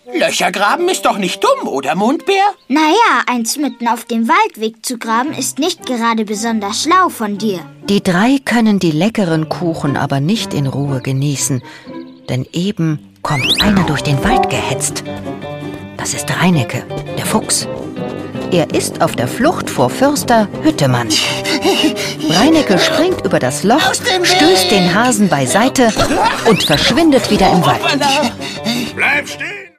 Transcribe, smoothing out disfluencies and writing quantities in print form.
Löcher graben ist doch nicht dumm, oder, Mondbär? Naja, eins mitten auf dem Waldweg zu graben, ist nicht gerade besonders schlau von dir. Die drei können die leckeren Kuchen aber nicht in Ruhe genießen, denn eben kommt einer durch den Wald gehetzt. Das ist Reineke, der Fuchs. Er ist auf der Flucht vor Förster Hüttemann. Reineke springt über das Loch, stößt den Hasen beiseite und verschwindet wieder im Wald. Bleib stehen!